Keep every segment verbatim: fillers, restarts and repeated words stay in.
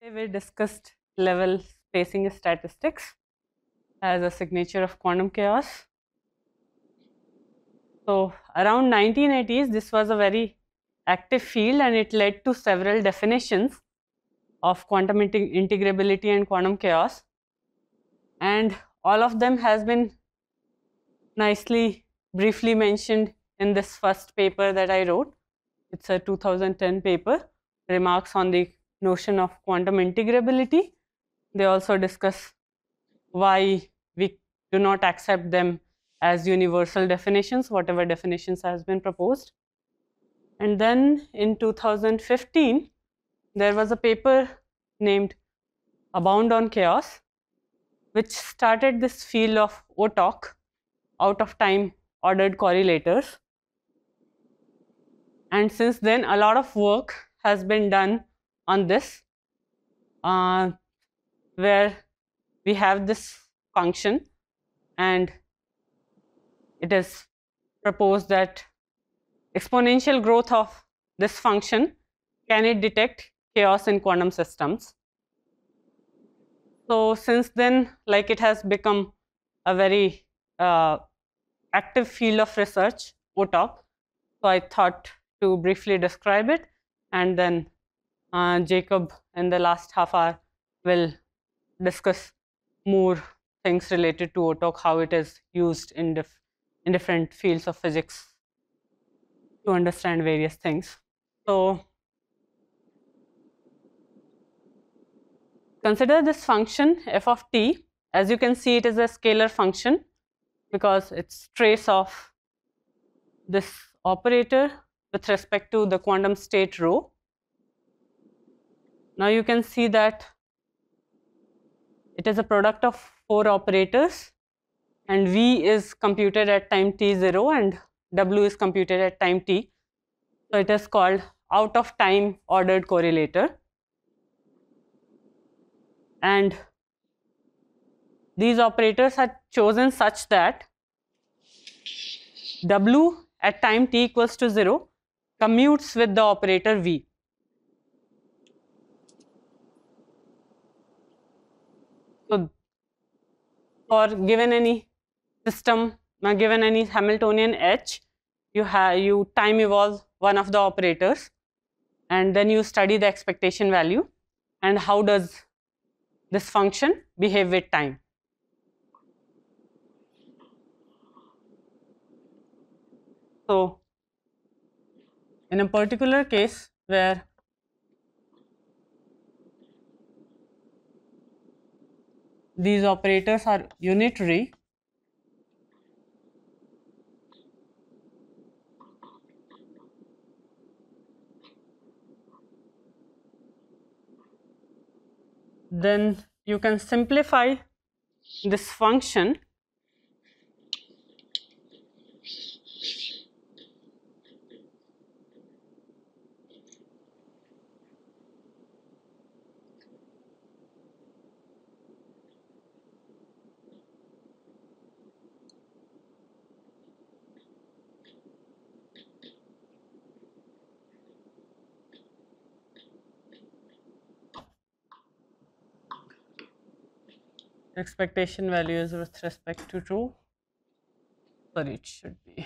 We discussed level spacing statistics as a signature of quantum chaos. So around nineteen eighties, this was a very active field and it led to several definitions of quantum integ integrability and quantum chaos, and all of them has been nicely briefly mentioned in this first paper that I wrote. It's a two thousand ten paper, remarks on the notion of quantum integrability. They also discuss why we do not accept them as universal definitions, whatever definitions has been proposed. And then in two thousand fifteen, there was a paper named Abound on Chaos, which started this field of O T O C, out of time ordered correlators. And since then, a lot of work has been done on this, uh, where we have this function, and it is proposed that exponential growth of this function, can it detect chaos in quantum systems? So since then, like, it has become a very uh, active field of research, O T O C. So I thought to briefly describe it, and then uh, Jacob in the last half hour will discuss more things related to O T O C, how it is used in, dif in different fields of physics to understand various things. So consider this function f of t. As you can see, it is a scalar function because it's trace of this operator with respect to the quantum state rho. Now you can see that it is a product of four operators, and v is computed at time t zero and w is computed at time t. So it is called out of time ordered correlator, and these operators are chosen such that w at time t equals to zero commutes with the operator v. So for given any system, uh, given any Hamiltonian H, you have you time evolve one of the operators, and then you study the expectation value and how does this function behave with time. So in a particular case where these operators are unitary, then you can simplify this function expectation values with respect to rho. Sorry, it should be.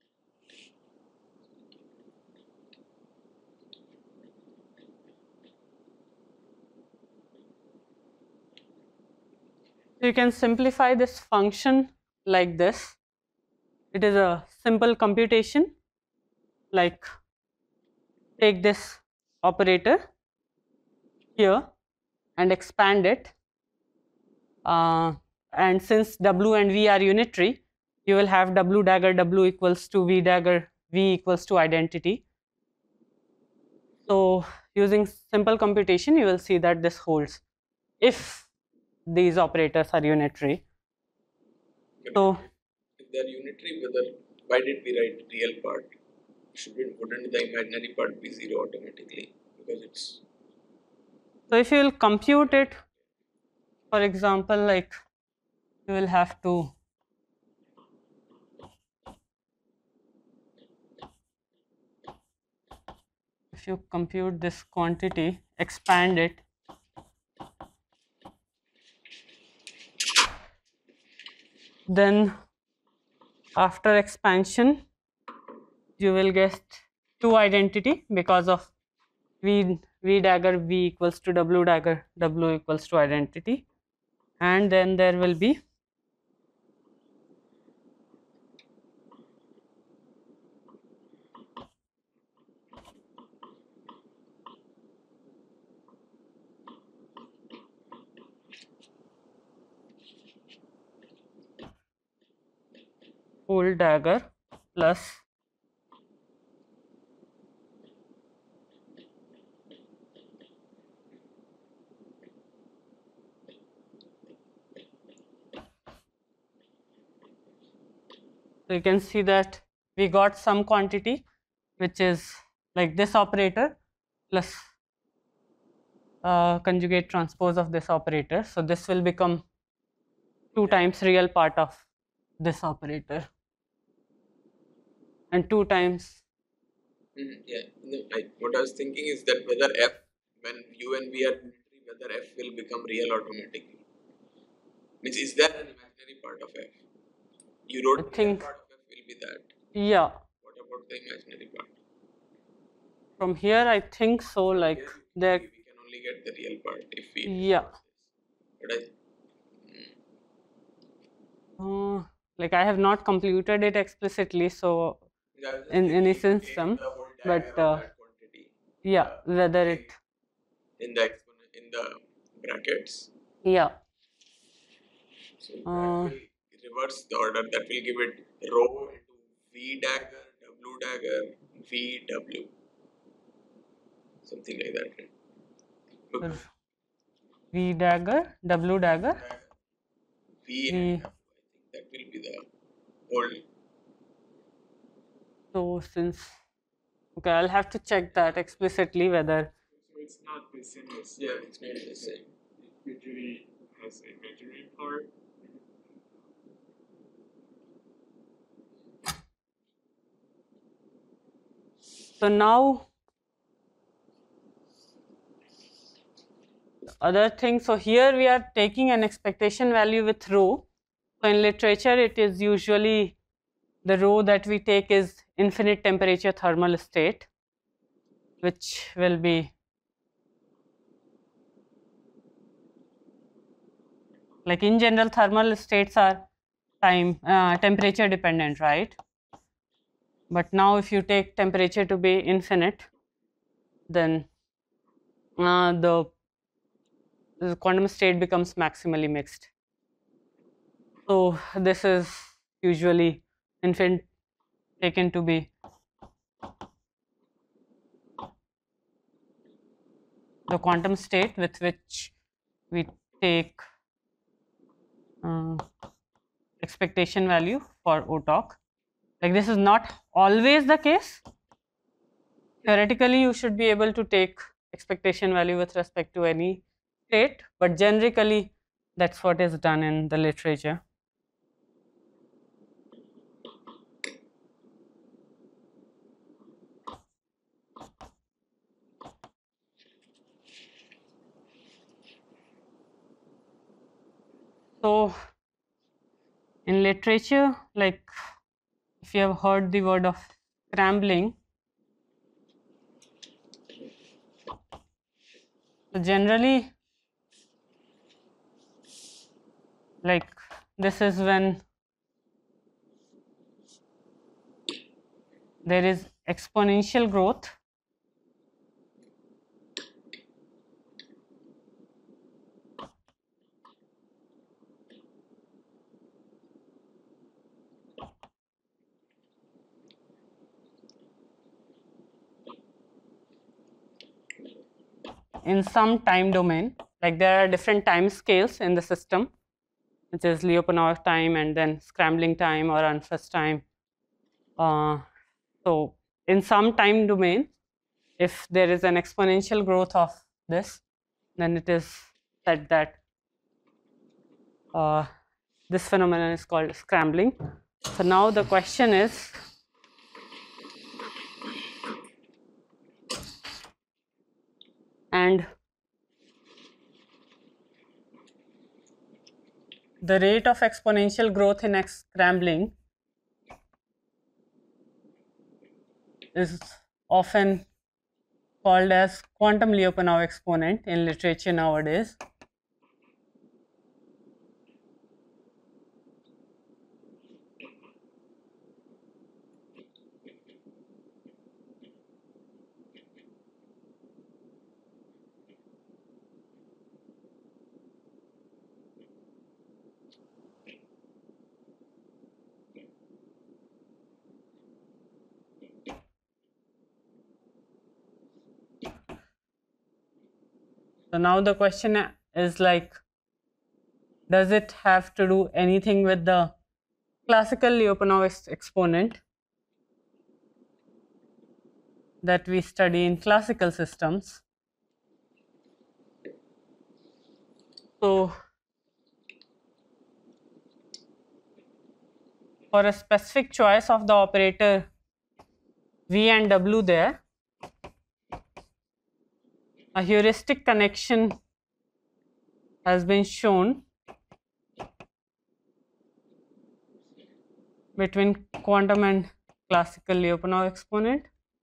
So you can simplify this function like this. It is a simple computation, like take this operator here and expand it, uh, and since w and v are unitary, you will have w dagger w equals to v dagger v equals to identity. So using simple computation, you will see that this holds if these operators are unitary. But So if they are unitary, whether why did we write real part? Should we wouldn't the imaginary part be zero automatically? Because it's so if you will compute it, for example, like you will have to if you compute this quantity, expand it, then after expansion you will get two identity because of v v dagger v equals to w dagger w equals to identity, and then there will be full dagger plus so you can see that we got some quantity which is like this operator plus uh, conjugate transpose of this operator. So this will become two times real part of this operator and two times. Mm, yeah, no, I, what I was thinking is that whether f, when u and v are unitary, whether f will become real automatically. Means, is there an imaginary part of f? You wrote I real think, part of f will be that. yeah. What about the imaginary part? From here, I think so. Like Here there, we, we can only get the real part if we. yeah. But I. Uh, like I have not computed it explicitly, so Yeah, in any system, but uh, yeah, uh, whether it in the in the brackets. Yeah. So Uh, that will reverse the order. That will give it rho into v dagger, w dagger, v w. Something like that. Right? r- V dagger, W dagger. V V. and w. I think that will be the whole. So since okay, I'll have to check that explicitly whether. So it's not the same as Yeah, it's not the same. It usually has a measuring part. So now other thing. So here we are taking an expectation value with rho. So in literature, it is usually the rho that we take is infinite temperature thermal state, which will be like in general thermal states are time uh, temperature dependent, right? But now if you take temperature to be infinite, then uh, the, the quantum state becomes maximally mixed. So this is usually infinite taken to be the quantum state with which we take uh, expectation value for O talk. Like this is not always the case. Theoretically, you should be able to take expectation value with respect to any state, but generically, that's what is done in the literature. So, in literature, like if you have heard the word of scrambling, so generally, like this is when there is exponential growth in some time domain. Like there are different time scales in the system, which is Lyapunov time and then scrambling time or unfast time. Uh, so in some time domain, if there is an exponential growth of this, then it is said that uh, this phenomenon is called scrambling. So now the question is, and the rate of exponential growth in X scrambling is often called as quantum Lyapunov exponent in literature nowadays. So now the question is like, does it have to do anything with the classical Lyapunov exponent that we study in classical systems? So for a specific choice of the operator V and W there, a heuristic connection has been shown between quantum and classical Lyapunov exponent.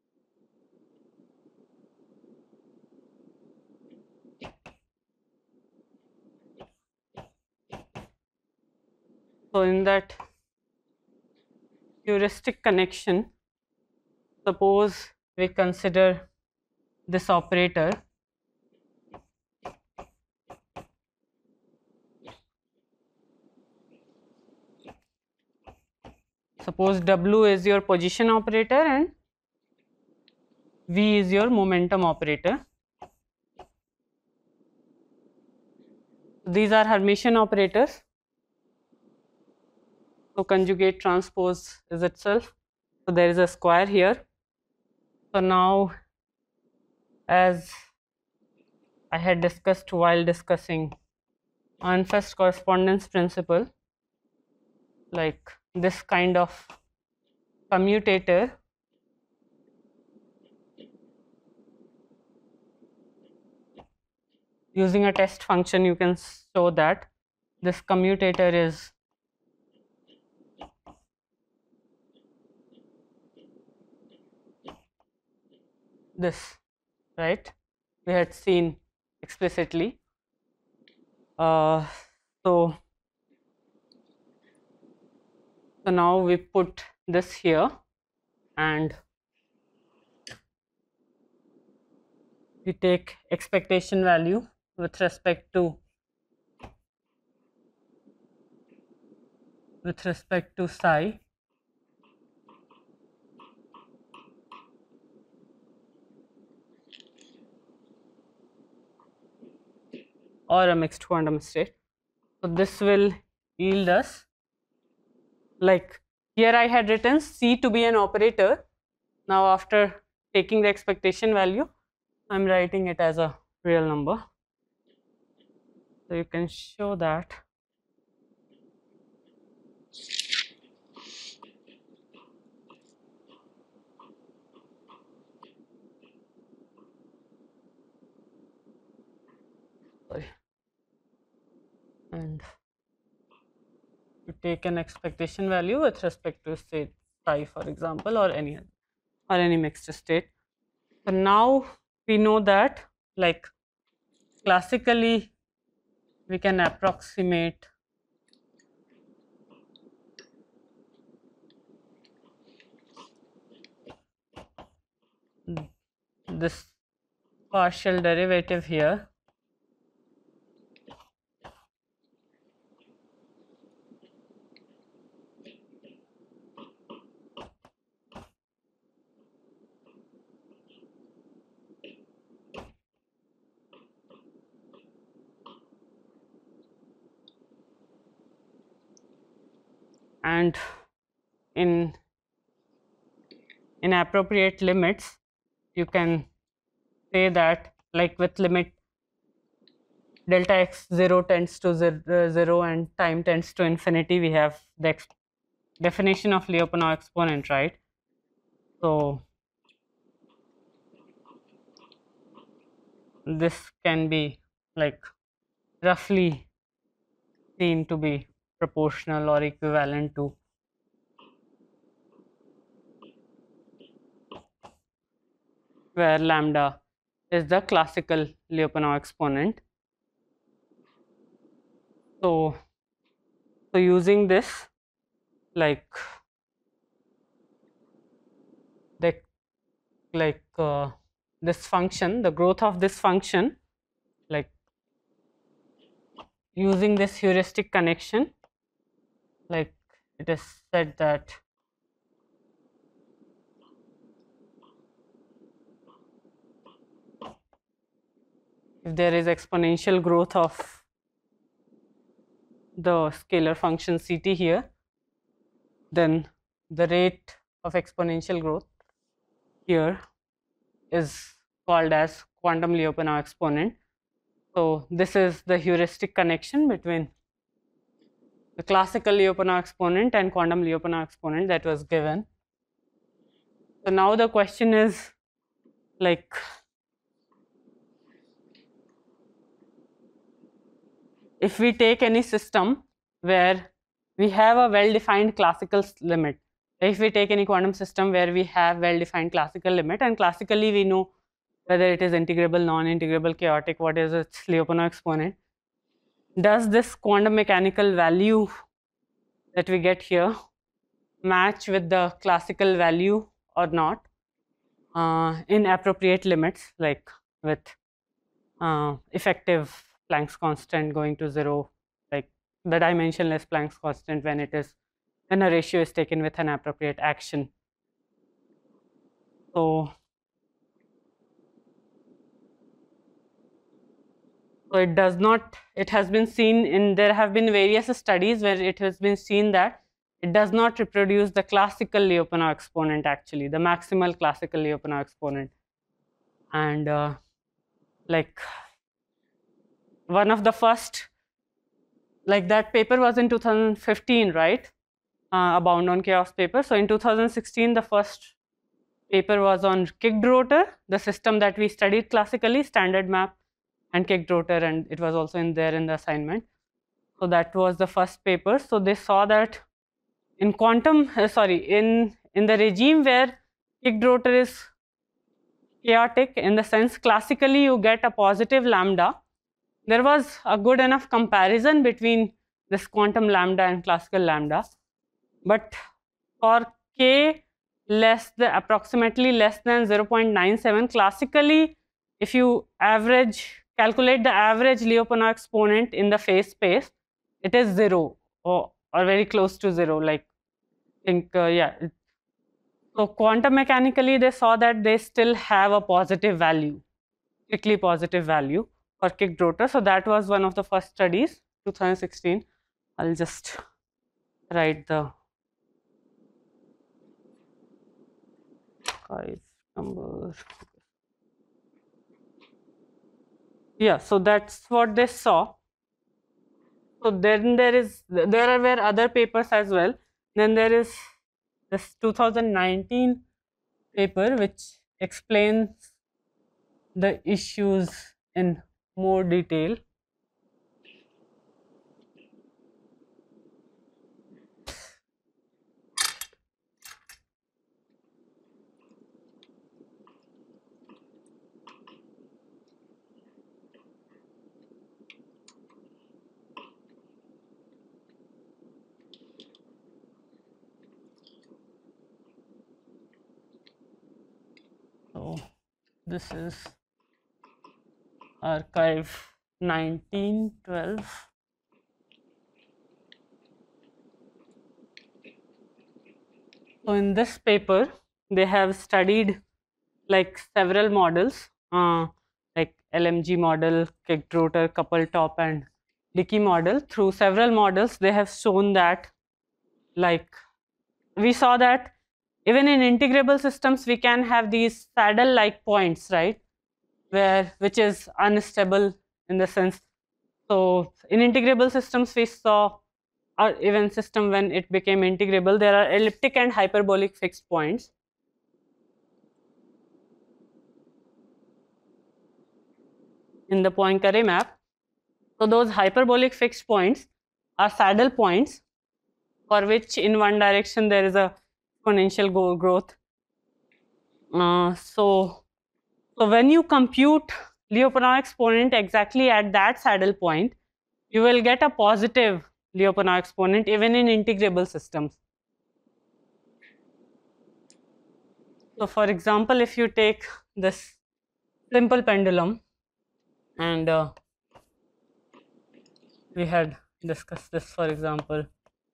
So in that heuristic connection, suppose we consider this operator suppose W is your position operator and V is your momentum operator. These are Hermitian operators. So conjugate transpose is itself. So there is a square here. So now, as I had discussed while discussing Ehrenfest correspondence principle, like this kind of commutator using a test function, you can show that this commutator is this, right? We had seen explicitly. Uh, so, so now we put this here and we take expectation value with respect to with respect to psi or a mixed quantum state. So this will yield us, like here I had written C to be an operator. Now after taking the expectation value, I am writing it as a real number. So you can show that sorry and you take an expectation value with respect to say psi, for example, or any or any mixed state. So now we know that, like classically we can approximate this partial derivative here and in in appropriate limits you can say that, like with limit delta x zero tends to zero, zero and time tends to infinity, we have the definition of Lyapunov exponent, right? So this can be like roughly seen to be proportional or equivalent to where lambda is the classical Lyapunov exponent. So, so using this, like the like uh, this function, the growth of this function, like using this heuristic connection, like it is said that if there is exponential growth of the scalar function Ct here, then the rate of exponential growth here is called as quantum Lyapunov exponent. So this is the heuristic connection between the classical Lyapunov exponent and quantum Lyapunov exponent that was given. So now the question is, like, if we take any system where we have a well-defined classical limit, if we take any quantum system where we have well-defined classical limit, and classically we know whether it is integrable, non-integrable, chaotic, what is its Lyapunov exponent, does this quantum mechanical value that we get here match with the classical value or not uh, in appropriate limits, like with uh, effective Planck's constant going to zero, like the dimensionless Planck's constant when it is when a ratio is taken with an appropriate action. So, so it does not, it has been seen in, there have been various studies where it has been seen that it does not reproduce the classical Lyapunov exponent, actually the maximal classical Lyapunov exponent. And uh, like one of the first, like that paper was in two thousand fifteen, right? Uh, a bound on chaos paper. So in two thousand sixteen, the first paper was on kicked rotor, the system that we studied classically, standard map and kicked rotor, and it was also in there in the assignment. So that was the first paper. So they saw that in quantum, uh, sorry, in in the regime where kicked rotor is chaotic, in the sense classically you get a positive lambda, there was a good enough comparison between this quantum lambda and classical lambda. But for k less than approximately less than zero point nine seven, classically if you average calculate the average Lyapunov exponent in the phase space, it is zero or, or very close to zero, like I think uh, yeah. So quantum mechanically they saw that they still have a positive value, strictly positive value for kicked rotor. So that was one of the first studies, two thousand sixteen. I'll just write the five number. Yeah, so that's what they saw. So then there is, there are were other papers as well. Then there is this two thousand nineteen paper which explains the issues in more detail. So this is archive nineteen twelve. So in this paper they have studied like several models, uh, like L M G model, kicked rotor, couple top and Dickey model. Through several models they have shown that, like we saw that even in integrable systems we can have these saddle like points, right, where which is unstable in the sense. So in integrable systems we saw, or even system when it became integrable, there are elliptic and hyperbolic fixed points. In the Poincare map. So those hyperbolic fixed points, are saddle points for which in one direction there is a exponential go growth. Uh, so, so when you compute Lyapunov exponent exactly at that saddle point, you will get a positive Lyapunov exponent even in integrable systems. So, for example, if you take this simple pendulum, and uh, we had discussed this, for example,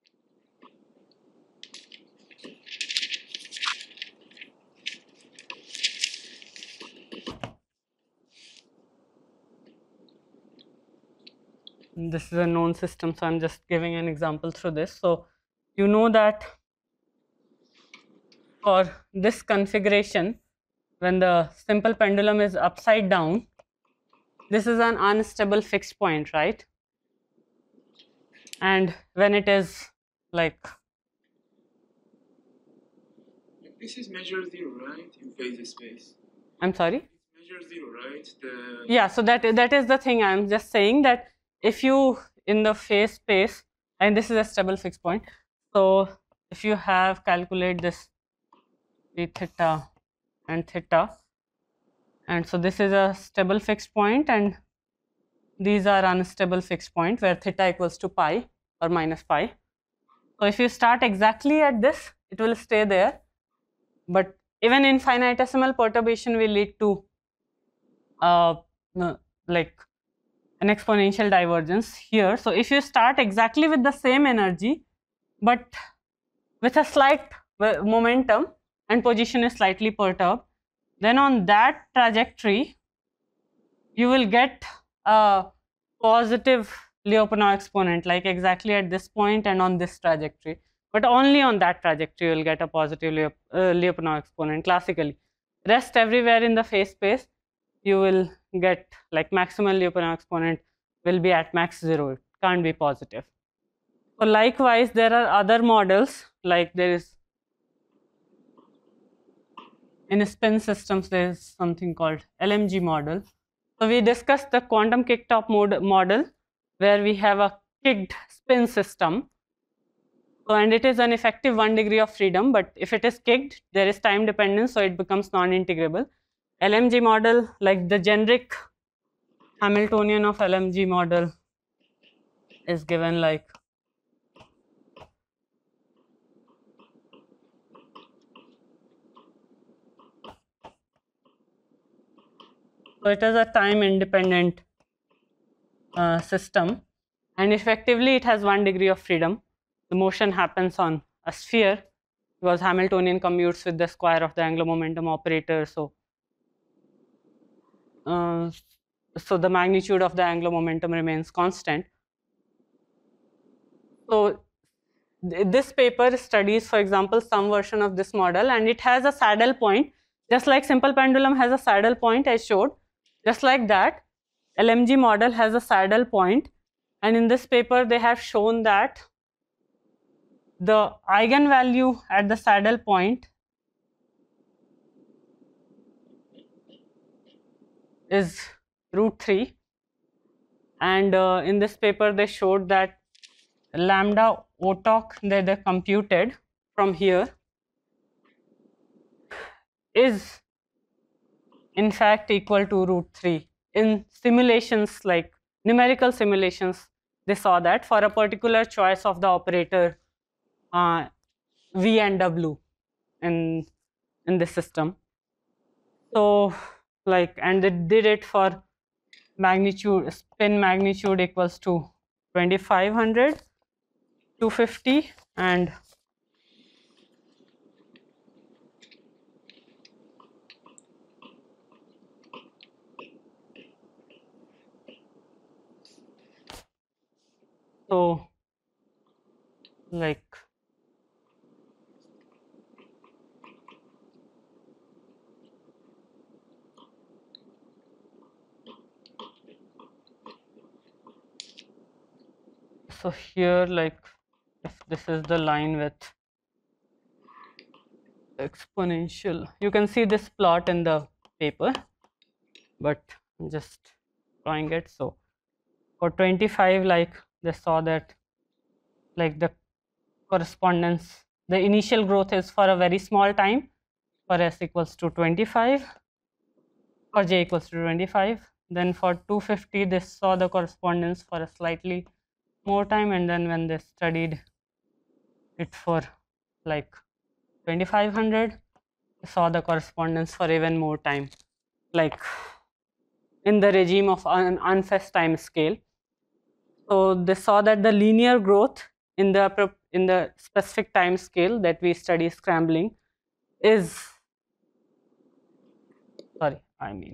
this is a known system, so I'm just giving an example through this. So, you know that for this configuration, when the simple pendulum is upside down, this is an unstable fixed point, right? And when it is like, This is measure zero, right? In phase space. I'm sorry? Measure zero, right? The Yeah, so that that is the thing. I'm just saying that if you in the phase space, and this is a stable fixed point, so if you have calculate this d theta and theta, and so this is a stable fixed point and these are unstable fixed point where theta equals to pi or minus pi. So if you start exactly at this, it will stay there, but even infinitesimal perturbation will lead to uh, uh, like an exponential divergence here. So if you start exactly with the same energy but with a slight momentum and position is slightly perturbed, then on that trajectory you will get a positive Lyapunov exponent, like exactly at this point and on this trajectory, but only on that trajectory you will get a positive Lyapunov, uh, Lyapunov exponent classically. Rest everywhere in the phase space you will get like maximal Lyapunov exponent will be at max zero, it can't be positive. So likewise there are other models, like there is in spin systems there is something called L M G model. So we discussed the quantum kick-top mod model where we have a kicked spin system. So and it is an effective one degree of freedom, but if it is kicked there is time dependence, so it becomes non-integrable. L M G model, like the generic Hamiltonian of L M G model is given like so it is a time independent uh, system, and effectively it has one degree of freedom. The motion happens on a sphere because Hamiltonian commutes with the square of the angular momentum operator. So, uh, so the magnitude of the angular momentum remains constant. So, th this paper studies, for example, some version of this model, and it has a saddle point, just like simple pendulum has a saddle point I showed. Just like that, L M G model has a saddle point, and in this paper they have shown that the eigenvalue at the saddle point is root three, and uh, in this paper they showed that lambda O T O C that they computed from here is in fact equal to root three. In simulations, like numerical simulations, they saw that for a particular choice of the operator uh, V and W in in this system. So like, and they did it for magnitude, spin magnitude equals to twenty-five hundred, two fifty, and so like so here, like if this is the line with exponential, you can see this plot in the paper, but I'm just drawing it. So for twenty-five, like they saw that like the correspondence, the initial growth is for a very small time for s equals to twenty-five, for j equals to twenty-five. Then for two hundred fifty, they saw the correspondence for a slightly more time, and then when they studied it for like twenty-five hundred, they saw the correspondence for even more time, like in the regime of an unfast time scale. So they saw that the linear growth in the in the specific time scale that we study scrambling is, sorry, I mean,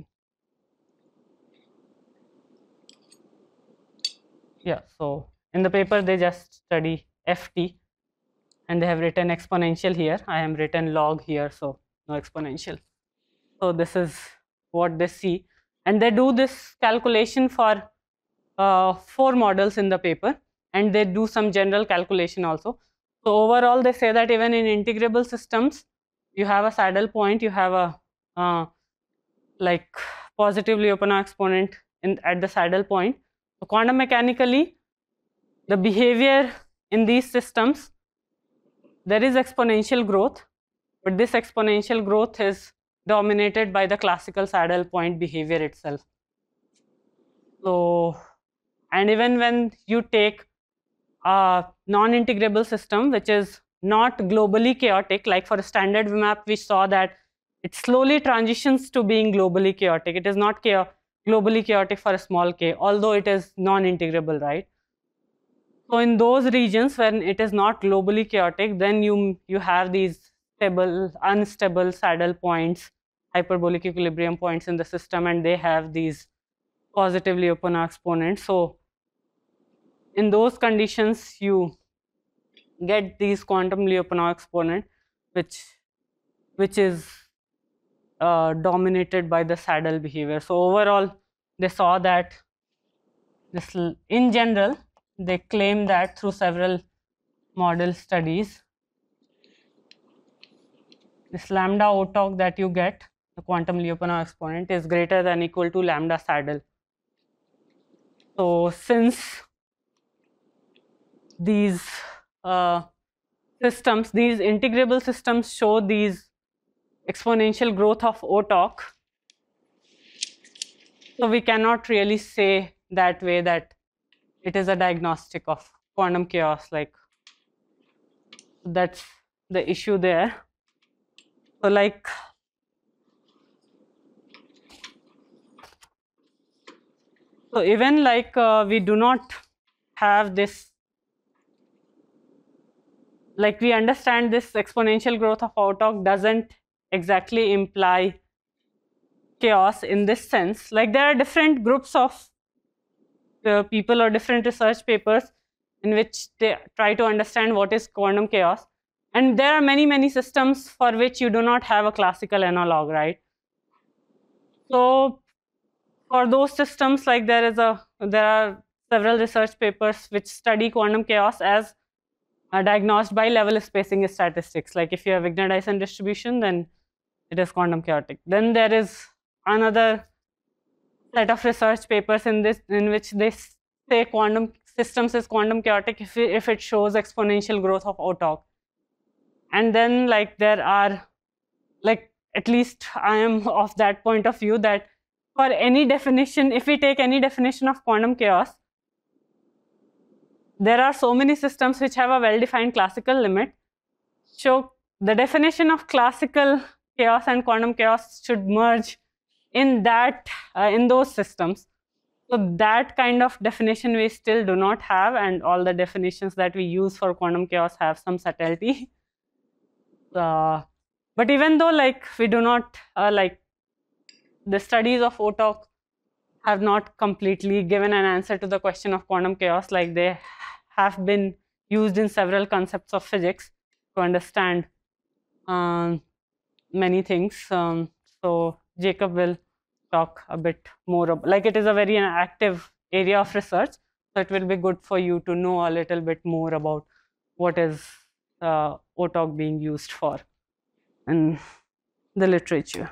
yeah, so in the paper they just study F T and they have written exponential here. I am written log here, so no exponential. So this is what they see, and they do this calculation for uh, four models in the paper, and they do some general calculation also. So overall they say that even in integrable systems, you have a saddle point, you have a uh, like positive Lyapunov exponent in at the saddle point. So quantum mechanically, the behavior in these systems, there is exponential growth, but this exponential growth is dominated by the classical saddle point behavior itself. So, and even when you take a non-integrable system which is not globally chaotic, like for a standard V MAP, we saw that it slowly transitions to being globally chaotic. It is not cha globally chaotic for a small k, although it is non-integrable, right? So in those regions when it is not globally chaotic, then you you have these stable, unstable saddle points, hyperbolic equilibrium points in the system, and they have these positive Lyapunov exponents. So in those conditions, you get these quantum Lyapunov exponent, which which is uh, dominated by the saddle behavior. So overall, they saw that this, in general, they claim that through several model studies, this lambda O-talk that you get, the quantum Lyapunov exponent, is greater than equal to lambda saddle. So since these uh, systems, these integrable systems show these exponential growth of O-talk, so we cannot really say that way that it is a diagnostic of quantum chaos. Like, that's the issue there. So like, so even like uh, we do not have this, like we understand this exponential growth of O-talk doesn't exactly imply chaos in this sense. Like there are different groups of uh, people or different research papers in which they try to understand what is quantum chaos. And there are many, many systems for which you do not have a classical analog, right? So for those systems, like there is a, there are several research papers which study quantum chaos as uh, diagnosed by level spacing statistics. Like if you have Wigner-Dyson distribution, then it is quantum chaotic. Then there is another set of research papers in this in which they say quantum systems is quantum chaotic if it, if it shows exponential growth of O-talk. And then like there are, like at least I am of that point of view that for any definition, if we take any definition of quantum chaos, there are so many systems which have a well-defined classical limit. So the definition of classical chaos and quantum chaos should merge in that uh, in those systems. So that kind of definition we still do not have, and all the definitions that we use for quantum chaos have some subtlety. Uh, but even though like we do not uh, like the studies of O-talk have not completely given an answer to the question of quantum chaos, like they have been used in several concepts of physics to understand um, many things. Um, so Jacob will talk a bit more about, like it is a very active area of research, so it will be good for you to know a little bit more about what is uh, O-talk being used for in the literature.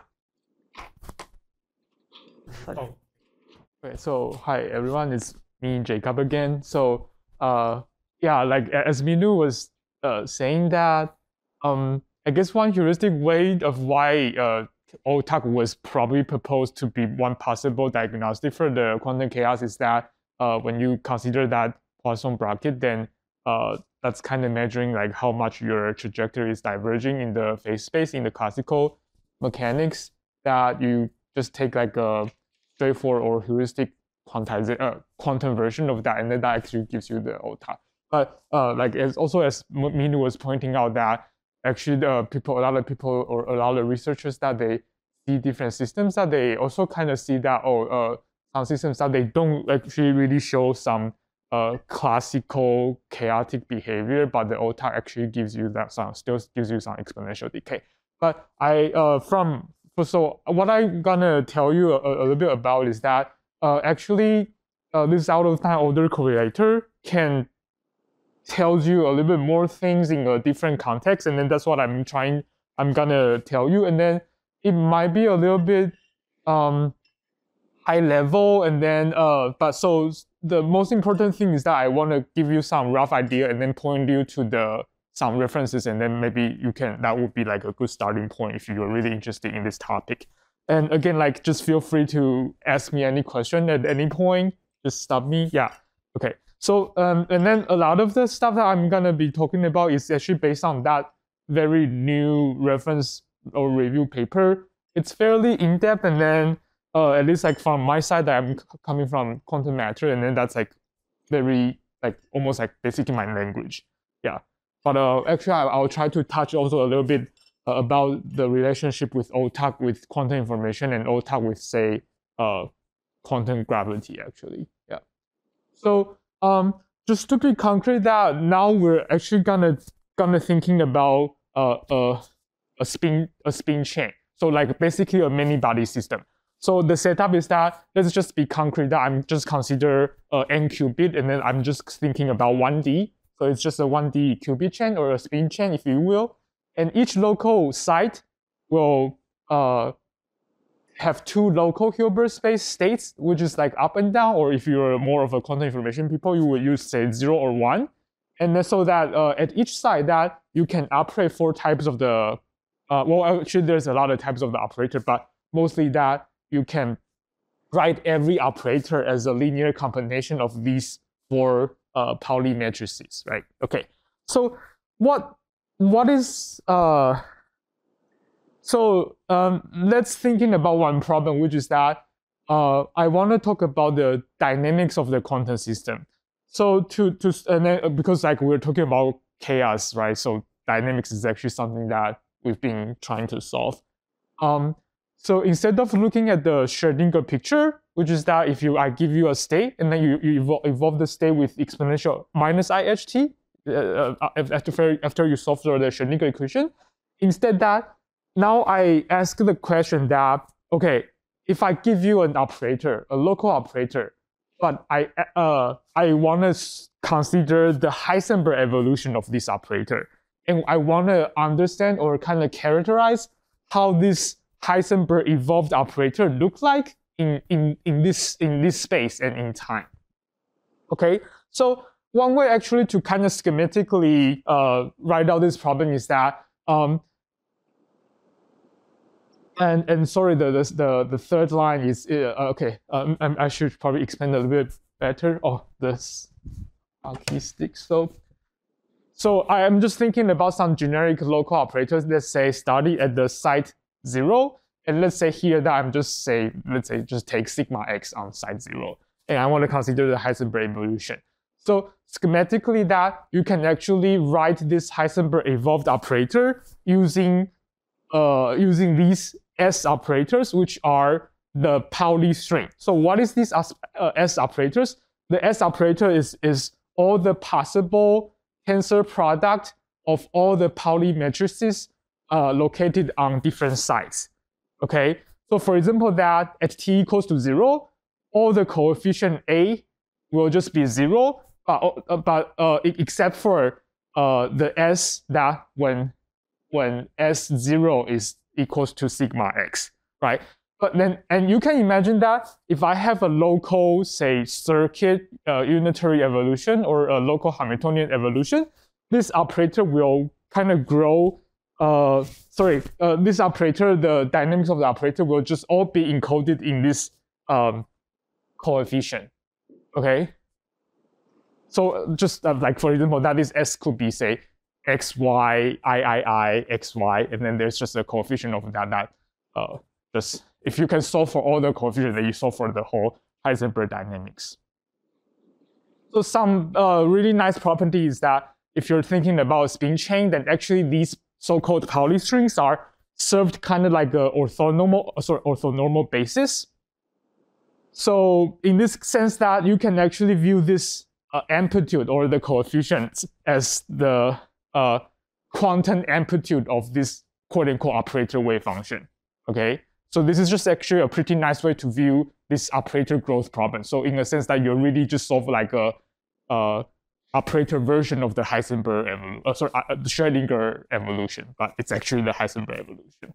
Sorry. Oh. Okay, so hi everyone, it's me Jacob again. So uh, yeah, like as Minu was uh, saying that, um, I guess one heuristic way of why uh, O T A C was probably proposed to be one possible diagnostic for the quantum chaos is that uh, when you consider that Poisson bracket, then uh, that's kind of measuring like how much your trajectory is diverging in the phase space in the classical mechanics, that you just take like a straightforward or heuristic quantization, uh, quantum version of that, and then that actually gives you the O T A C. But uh, like as also as Minu was pointing out that actually uh, people, a lot of people or a lot of researchers that they see different systems that they also kind of see that, oh, uh, some systems that they don't actually really show some uh, classical chaotic behavior, but the O T A C actually gives you that some, still gives you some exponential decay. But I, uh, from, so what I'm gonna tell you a, a little bit about is that uh, actually uh, this out of time order correlator can tells you a little bit more things in a different context, and then that's what I'm trying, I'm gonna tell you, and then it might be a little bit um, high level, and then uh, but so the most important thing is that I want to give you some rough idea and then point you to the some references, and then maybe you can, that would be like a good starting point if you're really interested in this topic. And again, like just feel free to ask me any question at any point, just stop me. Yeah, okay. So, um, and then a lot of the stuff that I'm gonna be talking about is actually based on that very new reference or review paper. It's fairly in-depth, and then uh, at least like from my side, that I'm coming from quantum matter, and then that's like very, like almost like basically my language. Yeah, but uh, actually I, I'll try to touch also a little bit uh, about the relationship with O T A C with quantum information and O T A C with, say, uh, quantum gravity actually. Yeah. So, Um, just to be concrete, that now we're actually gonna gonna thinking about uh, uh, a spin a spin chain. So like basically a many body system. So the setup is that, let's just be concrete, that I'm just consider uh, n qubit, and then I'm just thinking about one D. So it's just a one D qubit chain or a spin chain, if you will. And each local site will uh, have two local Hilbert space states, which is like up and down, or if you're more of a quantum information people, you would use, say, zero or one. And then so that uh, at each side that you can operate four types of the, uh, well, actually there's a lot of types of the operator, but mostly that you can write every operator as a linear combination of these four uh, Pauli matrices, right? Okay, so what, what is, uh, So um, let's thinking about one problem, which is that uh, I want to talk about the dynamics of the quantum system. So to to and then, because like we're talking about chaos, right? So dynamics is actually something that we've been trying to solve. Um, so instead of looking at the Schrödinger picture, which is that if you I give you a state and then you, you evolve, evolve the state with exponential minus I H T uh, after after you solve the Schrödinger equation, instead that. Now I ask the question that, okay, if I give you an operator, a local operator, but I uh, I want to consider the Heisenberg evolution of this operator, and I want to understand or kind of characterize how this Heisenberg evolved operator look like in, in, in, this, in this space and in time. Okay, so one way actually to kind of schematically uh, write out this problem is that um, And and sorry, the the the third line is uh, okay. Um, I should probably explain a little bit better. Oh, this hockey stick. So so I am just thinking about some generic local operators. Let's say starting at the site zero, and let's say here that I'm just say let's say just take sigma x on site zero, and I want to consider the Heisenberg evolution. So schematically, that you can actually write this Heisenberg evolved operator using uh using these S operators, which are the Pauli string. So what is these uh, S operators? The S operator is, is all the possible tensor product of all the Pauli matrices uh, located on different sites. Okay, so for example, that at t equals to zero, all the coefficient A will just be zero, uh, but uh, except for uh, the S that when when S zero is equals to sigma x, right? but then, and you can imagine that if I have a local, say, circuit uh, unitary evolution or a local Hamiltonian evolution, this operator will kind of grow. Uh, sorry, uh, this operator, the dynamics of the operator will just all be encoded in this um, coefficient. Okay. So just uh, like, for example, that this S could be, say, X, Y, I, I, I, X, Y, and then there's just a coefficient of that, that uh, just, if you can solve for all the coefficients, then you solve for the whole Heisenberg dynamics. So some uh, really nice property is that if you're thinking about spin chain, then actually these so-called Pauli strings are served kind of like a orthonormal, sorry, orthonormal basis. So in this sense that you can actually view this uh, amplitude or the coefficients as the uh, quantum amplitude of this quote-unquote operator wave function. Okay, so this is just actually a pretty nice way to view this operator growth problem. So in a sense that you're really just solve like a uh, operator version of the Heisenberg evolution, uh, sorry, uh, the Schrödinger evolution, but it's actually the Heisenberg evolution.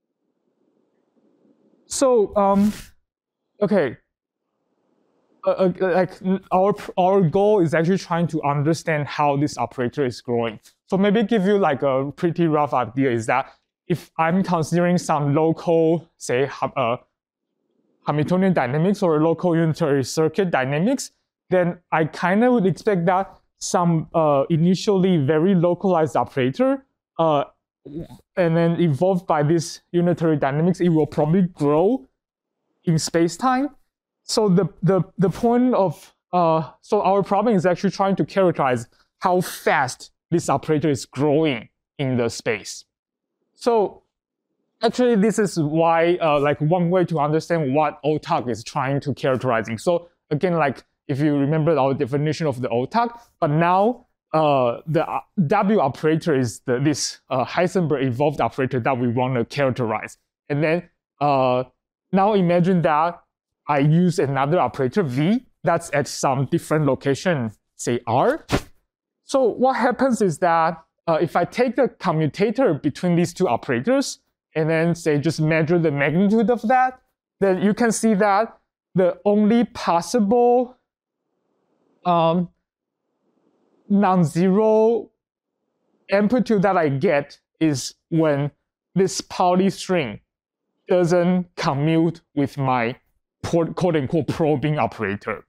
So um, okay. Uh, uh, like our our goal is actually trying to understand how this operator is growing. So maybe give you like a pretty rough idea is that if I'm considering some local, say, uh, Hamiltonian dynamics or local unitary circuit dynamics, then I kind of would expect that some uh, initially very localized operator, uh, and then evolved by this unitary dynamics, it will probably grow in space-time. So the, the, the point of, uh, so our problem is actually trying to characterize how fast this operator is growing in the space. So actually this is why, uh, like one way to understand what O T A C is trying to characterizing. So again, like if you remember our definition of the O T A C, but now uh, the W operator is the, this uh, Heisenberg evolved operator that we want to characterize. And then uh, now imagine that I use another operator V that's at some different location, say R. So what happens is that uh, if I take the commutator between these two operators and then say just measure the magnitude of that, then you can see that the only possible um, non-zero amplitude that I get is when this Pauli string doesn't commute with my quote-unquote probing operator.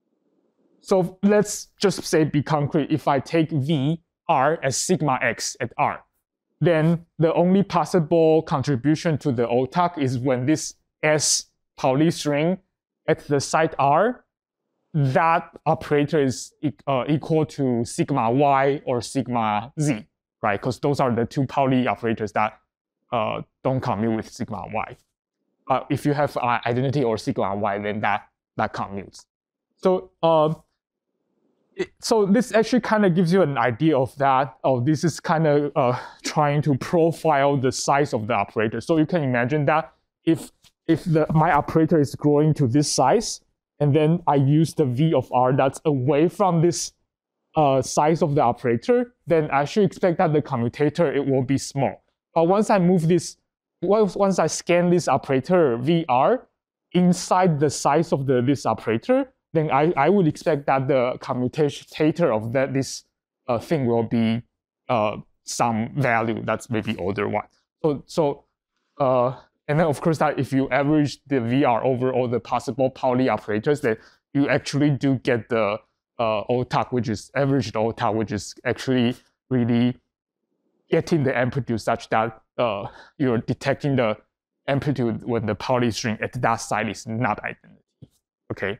So let's just say, be concrete, if I take V R as sigma x at R, then the only possible contribution to the O T A C is when this S Pauli string at the site R, that operator is uh, equal to sigma y or sigma z, right? Because those are the two Pauli operators that uh, don't commute with sigma y. Uh, if you have uh, identity or sigma y, then that, that commutes. So, uh, it, so this actually kind of gives you an idea of that. Oh, this is kind of uh, trying to profile the size of the operator. So you can imagine that if, if the, my operator is growing to this size, and then I use the V of R that's away from this uh, size of the operator, then I should expect that the commutator, it will be small. But once I move this Once I scan this operator V R inside the size of the this operator, then I, I would expect that the commutator of that this uh, thing will be uh, some value that's maybe order one. So so uh, and then of course that if you average the V R over all the possible Pauli operators, then you actually do get the uh, O T A C, which is averaged O T A C, which is actually really getting the amplitude such that uh, you're detecting the amplitude when the Pauli string at that side is not identity. Okay.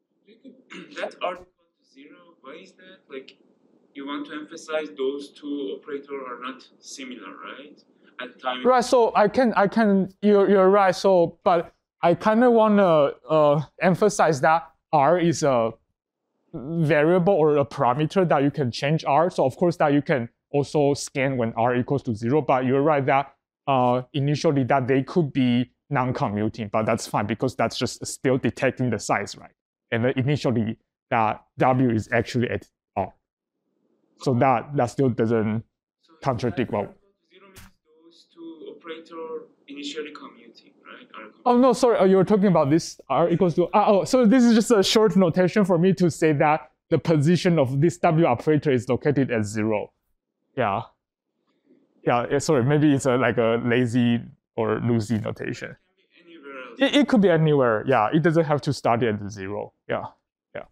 That R equal to zero, why is that? Like, you want to emphasize those two operators are not similar, right? At time. Right. So I can, I can. You're, you're right. So, but I kind of want to uh, emphasize that R is a variable or a parameter that you can change R. So of course that you can also scan when R equals to zero, but you're right that uh, initially that they could be non-commuting, but that's fine because that's just still detecting the size, right? And then initially that W is actually at R. So that, that still doesn't so contradict what. Zero means those two operators initially commuting, right? R Oh no, sorry. Oh, you were talking about this R equals to. Uh, oh, so this is just a short notation for me to say that the position of this W operator is located at zero. Yeah. Yeah. yeah sorry, maybe it's a, like a lazy or loosey notation. It can be anywhere else. It, it could be anywhere. Yeah. It doesn't have to start at zero. Yeah. Yeah.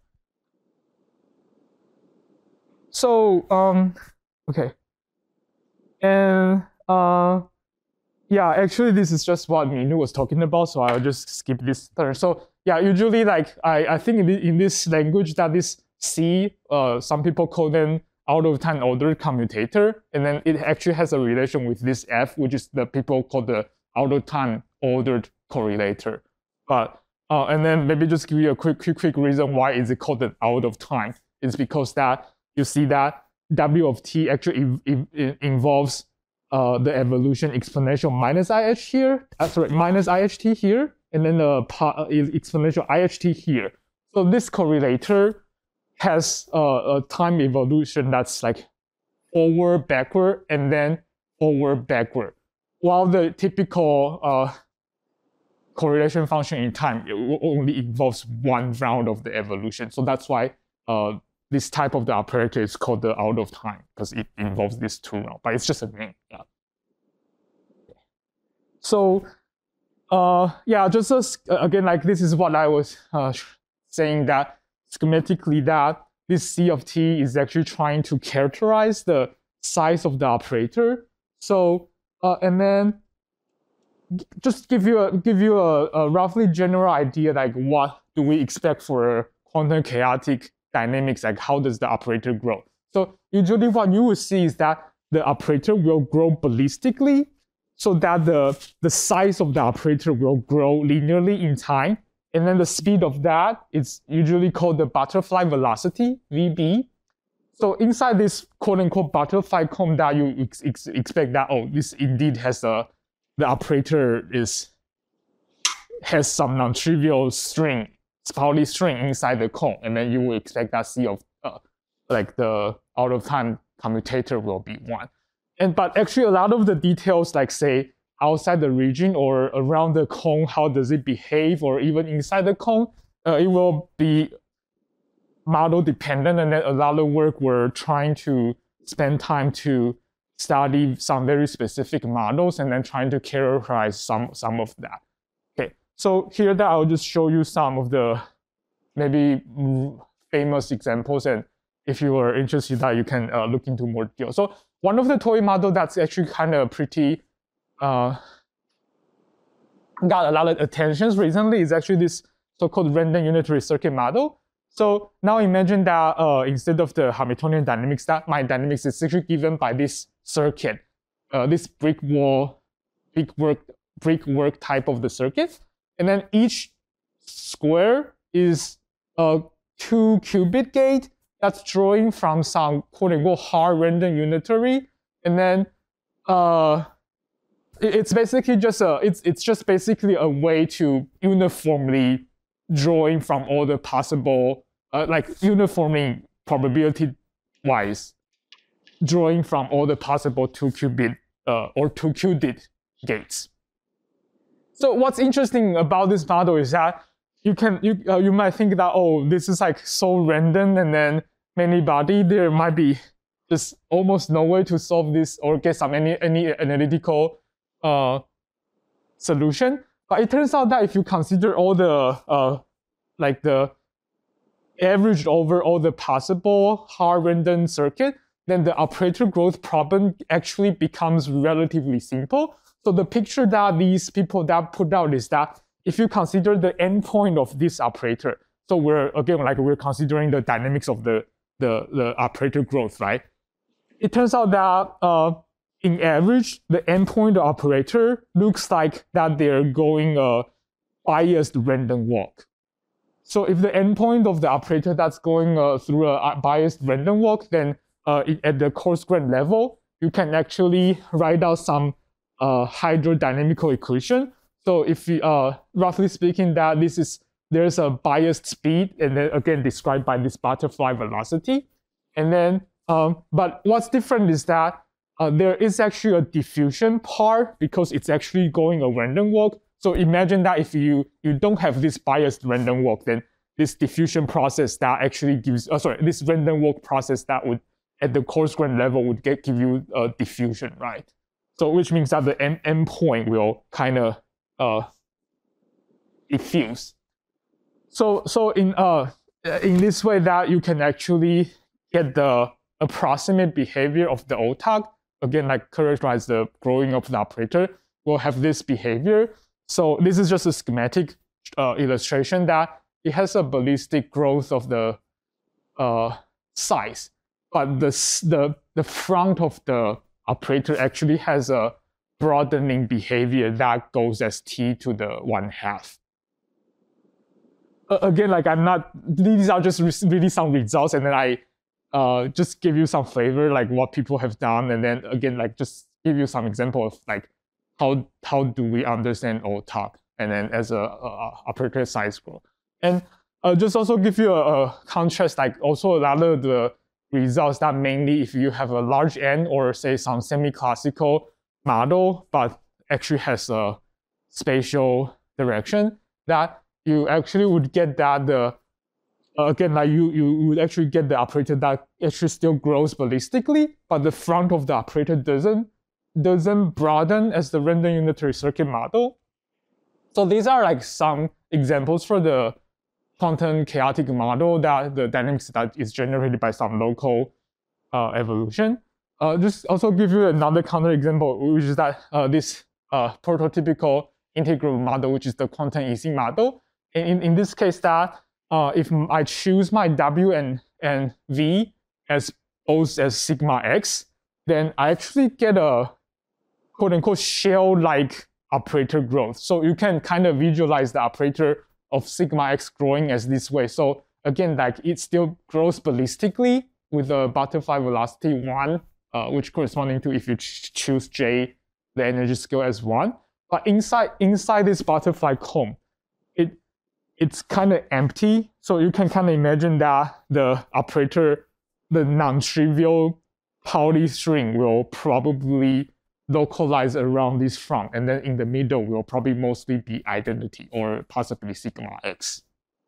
So um, okay. And uh. Yeah, actually, this is just what Minu was talking about, so I'll just skip this turn. So yeah, usually like I, I think in, the, in this language that this C, uh, some people call them out of time ordered commutator, and then it actually has a relation with this F, which is the people call the out of time ordered correlator. But uh, and then maybe just give you a quick, quick, quick reason why is it called an out of time. It's because that you see that W of t actually in, in, involves Uh, the evolution exponential minus I H here, uh, sorry, minus I H t here, and then the uh, exponential I H t here. So this correlator has uh, a time evolution that's like forward, backward, and then forward, backward. While the typical uh, correlation function in time it only involves one round of the evolution. So that's why uh, this type of the operator is called the out of time, because it involves these two rounds, but it's just a name. Yeah. So, uh, yeah, just uh, again, like this is what I was uh, saying, that schematically that this C of t is actually trying to characterize the size of the operator. So, uh, and then just give you a give you a, a roughly general idea, like what do we expect for quantum chaotic dynamics, like how does the operator grow? So usually what you will see is that the operator will grow ballistically, so that the, the size of the operator will grow linearly in time. And then the speed of that is usually called the butterfly velocity, V B. So inside this quote unquote butterfly comb that you ex ex expect that, oh, this indeed has a, the operator is, has some non-trivial string, Pauli string inside the cone, and then you will expect that C of uh, like the out of time commutator will be one. And but actually a lot of the details, like say outside the region or around the cone, how does it behave, or even inside the cone, uh, it will be model dependent. And then a lot of work we're trying to spend time to study some very specific models and then trying to characterize some some of that. Okay. So here that I'll just show you some of the maybe famous examples, and if you are interested in that, you can uh, look into more detail. So one of the toy model that's actually kind of pretty, uh, got a lot of attention recently is actually this so-called random unitary circuit model. So now imagine that uh, instead of the Hamiltonian dynamics, that my dynamics is actually given by this circuit, uh, this brick wall, brick work, brick work type of the circuit. And then each square is a two qubit gate that's drawing from some quote unquote hard random unitary. And then uh, it's basically just a, it's, it's just basically a way to uniformly drawing from all the possible, uh, like uniformly probability wise, drawing from all the possible two qubit uh, or two qubit gates. So what's interesting about this model is that you can you uh, you might think that, oh, this is like so random, and then many body there might be just almost no way to solve this or get some any any analytical uh, solution. But it turns out that if you consider all the uh, like the averaged over all the possible hard random circuit, then the operator growth problem actually becomes relatively simple. So the picture that these people that put out is that if you consider the endpoint of this operator, so we're again like we're considering the dynamics of the the, the operator growth, right? It turns out that uh, in average, the endpoint operator looks like that they're going a biased random walk. So if the endpoint of the operator that's going uh, through a biased random walk, then uh, it, at the coarse grain level, you can actually write out some uh, hydrodynamical equation. So if you, uh, roughly speaking, that this is, there's a biased speed, and then again described by this butterfly velocity. And then, um, but what's different is that uh, there is actually a diffusion part because it's actually going a random walk. So imagine that if you, you don't have this biased random walk, then this diffusion process that actually gives, uh, sorry, this random walk process that would, at the coarse grain level, would get, give you uh, diffusion, right? So which means that the end, end point will kind of uh, diffuse. So, so in, uh, in this way that you can actually get the approximate behavior of the O T A C, again, like characterize the growing of the operator, will have this behavior. So this is just a schematic uh, illustration that it has a ballistic growth of the uh, size, but the, the, the front of the operator actually has a broadening behavior that goes as t to the one half. Uh, again, like I'm not, these are just really some results, and then I uh, just give you some flavor, like what people have done, and then again, like just give you some example of like how how do we understand O T A C, and then as a, a operator size growth. And uh, just also give you a, a contrast, like also a lot of the results that mainly if you have a large N or say some semi-classical model, but actually has a spatial direction, that you actually would get that the, uh, again, like you, you would actually get the operator that actually still grows ballistically, but the front of the operator doesn't, doesn't broaden as the random unitary circuit model. So these are like some examples for the quantum chaotic model that the dynamics that is generated by some local uh, evolution. Uh, just also give you another counterexample, which is that uh, this uh, prototypical integral model, which is the quantum Ising model. And in, in this case, that uh, if I choose my W and, and V as both as sigma x, then I actually get a quote unquote shell-like operator growth. So you can kind of visualize the operator of sigma x growing as this way. So again, like it still grows ballistically with a butterfly velocity one, uh, which corresponding to if you ch choose J, the energy scale as one. But inside inside this butterfly comb, it it's kind of empty. So you can kind of imagine that the operator, the non-trivial Pauli string will probably localize around this front, and then in the middle will probably mostly be identity or possibly sigma x.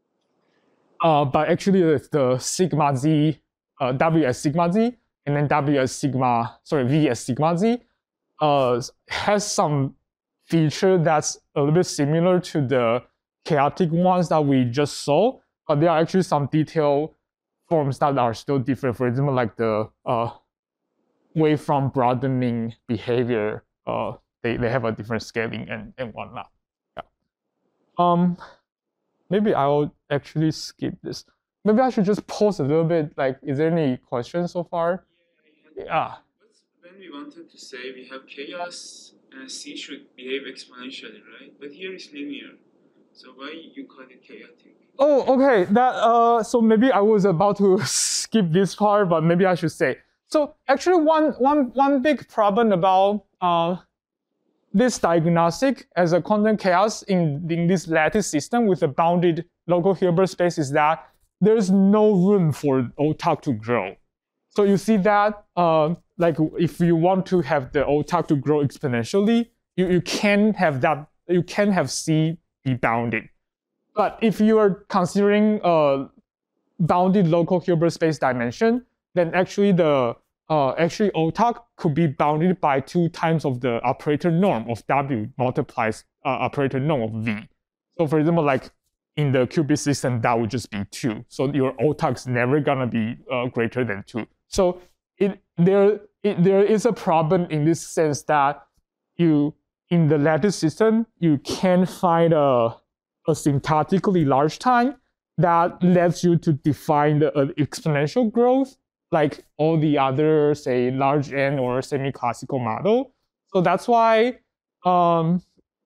Uh, but actually the, the sigma z, uh, W as sigma z, and then W as sigma, sorry, V as sigma z, uh, has some feature that's a little bit similar to the chaotic ones that we just saw, but there are actually some detailed forms that are still different. For example, like the uh, wavefront broadening behavior, uh, they, they have a different scaling and, and whatnot. Yeah. Um, maybe I'll actually skip this. Maybe I should just pause a little bit. Like, is there any questions so far? Yeah. Yeah. When we wanted to say we have chaos and C should behave exponentially, right? But here it's linear. So why you call it chaotic? Oh, okay. That uh, so maybe I was about to skip this part, but maybe I should say. So actually, one one one big problem about uh, this diagnostic as a quantum chaos in in this lattice system with a bounded local Hilbert space is that there's no room for O T A C to grow. So you see that uh, like if you want to have the O T A C to grow exponentially, you you can have that you can have C be bounded. But if you are considering a bounded local Hilbert space dimension, then actually the uh, actually O T A C could be bounded by two times of the operator norm of W multiplies uh, operator norm of V. So for example, like in the qubit system, that would just be two. So your O T A C is never gonna be uh, greater than two. So it there it, there is a problem in this sense that you in the lattice system you can find a asymptotically large time that lets you to define the uh, exponential growth like all the other, say, large N or semi-classical model. So that's why um,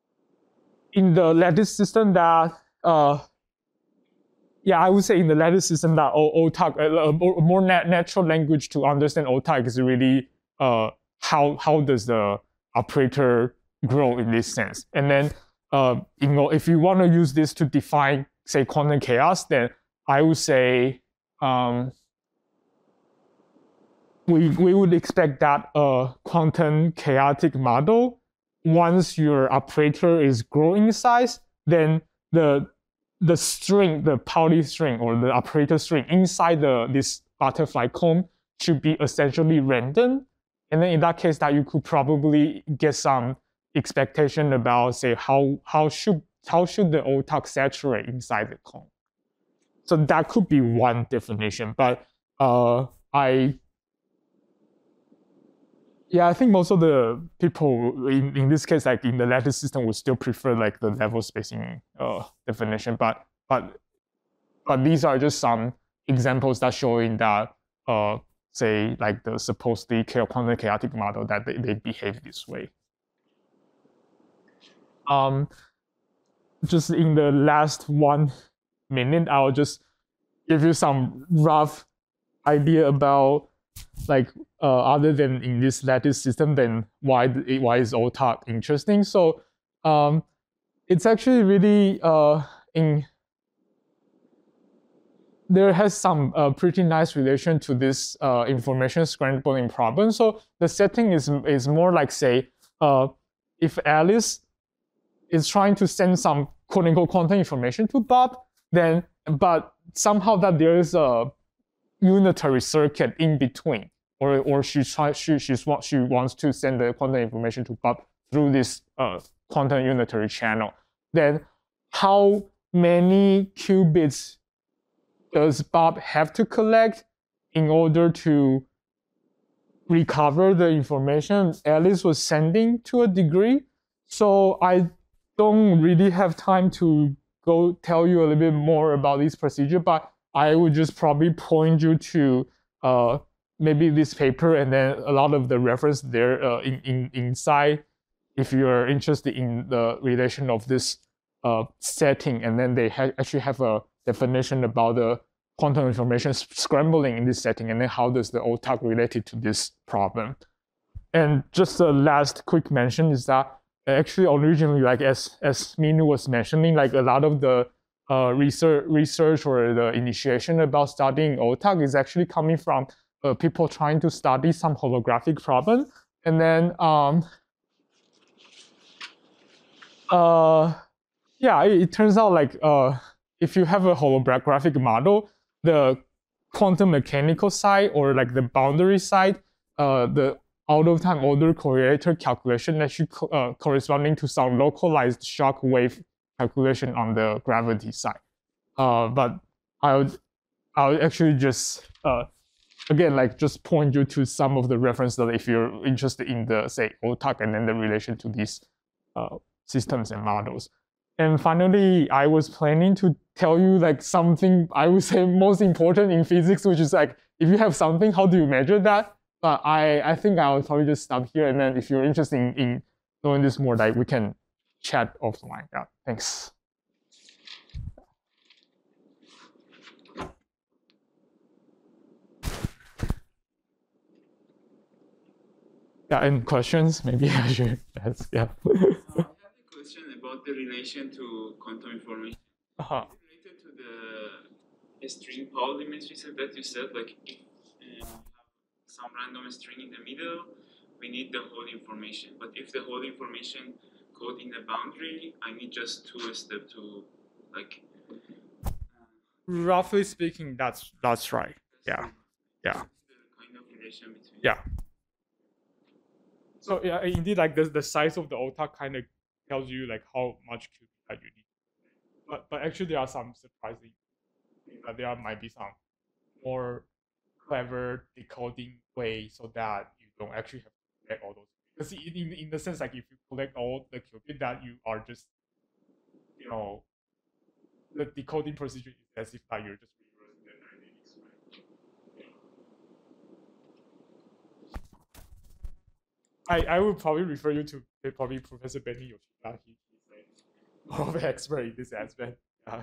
in the lattice system that, uh, yeah, I would say in the lattice system that O T A C, a, a more nat natural language to understand O T A C is really uh, how, how does the operator grow in this sense. And then uh, you know, if you want to use this to define, say, quantum chaos, then I would say um, we, we would expect that a quantum chaotic model once your operator is growing in size, then the the string, the Pauli string or the operator string inside the this butterfly comb should be essentially random. And then in that case, that you could probably get some expectation about, say, how how should how should the O T A C saturate inside the comb. So that could be one definition, but uh, I. Yeah, I think most of the people in, in this case, like in the lattice system, would still prefer like the level spacing uh, definition. But but but these are just some examples that showing that uh, say like the supposedly quantum chaotic model that they, they behave this way. Um, just in the last one minute, I'll just give you some rough idea about like uh, other than in this lattice system, then why why is O T A C interesting? So um, it's actually really uh, in there has some uh, pretty nice relation to this uh, information scrambling problem. So the setting is is more like, say, uh, if Alice is trying to send some quote unquote quantum information to Bob, then but somehow that there is a unitary circuit in between. Or, or she try, she she's she wants to send the quantum information to Bob through this uh, quantum unitary channel. Then, how many qubits does Bob have to collect in order to recover the information Alice was sending to a degree? So I don't really have time to go tell you a little bit more about this procedure, but I would just probably point you to uh, maybe this paper and then a lot of the reference there uh, in, in inside if you're interested in the relation of this uh, setting, and then they ha actually have a definition about the quantum information scrambling in this setting, and then how does the O T A C related to this problem. And just a last quick mention is that actually originally, like as, as Minu was mentioning, like a lot of the uh, research, research or the initiation about studying O T A C is actually coming from Uh, people trying to study some holographic problem, and then um, uh, yeah, it, it turns out like uh, if you have a holographic model, the quantum mechanical side or like the boundary side, uh, the out of time order correlator calculation actually co uh, corresponding to some localized shock wave calculation on the gravity side. Uh, but I would I would actually just uh, again, like just point you to some of the references that if you're interested in the, say, O T A C and then the relation to these uh, systems and models. And finally, I was planning to tell you like something I would say most important in physics, which is like, if you have something, how do you measure that? But I, I think I'll probably just stop here. And then if you're interested in, in knowing this more, like we can chat offline. Yeah, thanks. Yeah, and questions, maybe I should ask, yeah. uh, I have a question about the relation to quantum information. Uh-huh. Is it related to the string Pauli matrices that you said, like if uh, have some random string in the middle, we need the whole information. But if the whole information code in the boundary, I need just two steps to like. Uh, Roughly speaking, that's that's right. that's Yeah, the, yeah, the kind of relation between. yeah. So yeah, indeed, like the the size of the O T A C kind of tells you like how much qubit that you need. But but actually, there are some surprising things that there might be some more clever decoding way so that you don't actually have to collect all those. Because in, in in the sense, like if you collect all the qubit, that you are just, you know, the decoding procedure is as if that you're just reversing the dynamics, right? I, I would probably refer you to probably Professor Benny Yoshida. He, he's like more of an expert in this aspect. Uh,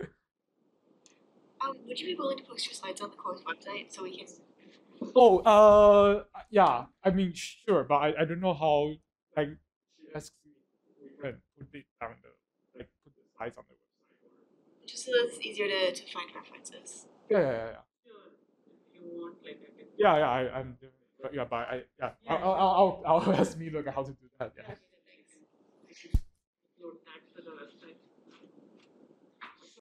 Um, would you be willing to post your slides on the course website so we can? oh, uh, yeah. I mean, sure, but I, I don't know how. Like, she asks me we can put it on the like put the slides on the website. Just so that it's easier to, to find references. Yeah, yeah, yeah, yeah. If you want, like, I can Yeah, yeah. I, I'm doing. Yeah, but I yeah. I'll, I'll, I'll, I'll ask me look at how to do that. Yeah.